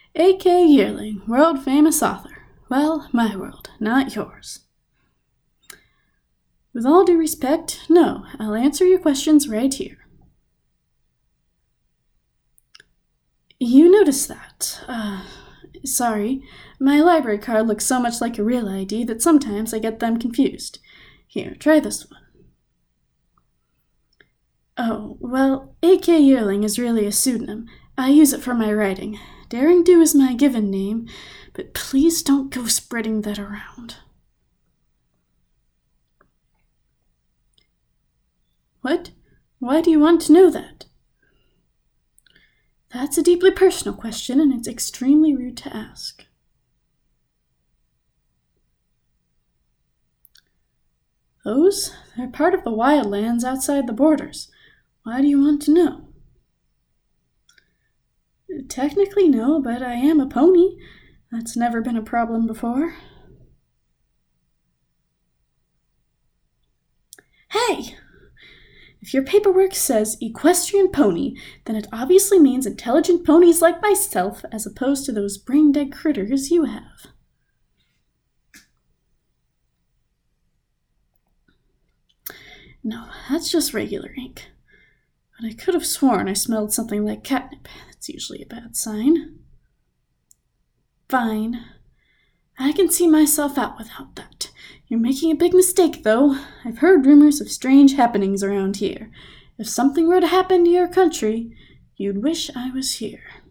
A.K. Yearling, world-famous author. Well, my world, not yours. With all due respect, no, I'll answer your questions right here. You noticed that. Sorry. My library card looks so much like a real ID that sometimes I get them confused. Here, try this one. Oh, well, A.K. Yearling is really a pseudonym. I use it for my writing. Daring Do is my given name, but please don't go spreading that around. What? Why do you want to know that? That's a deeply personal question, and it's extremely rude to ask. Those? They're part of the wildlands outside the borders. Why do you want to know? Technically, no, but I am a pony. That's never been a problem before. Hey! If your paperwork says equestrian pony, then it obviously means intelligent ponies like myself, as opposed to those brain-dead critters you have. No, that's just regular ink. But I could have sworn I smelled something like catnip. That's usually a bad sign. Fine. I can see myself out without that. You're making a big mistake, though. I've heard rumors of strange happenings around here. If something were to happen to your country, you'd wish I was here.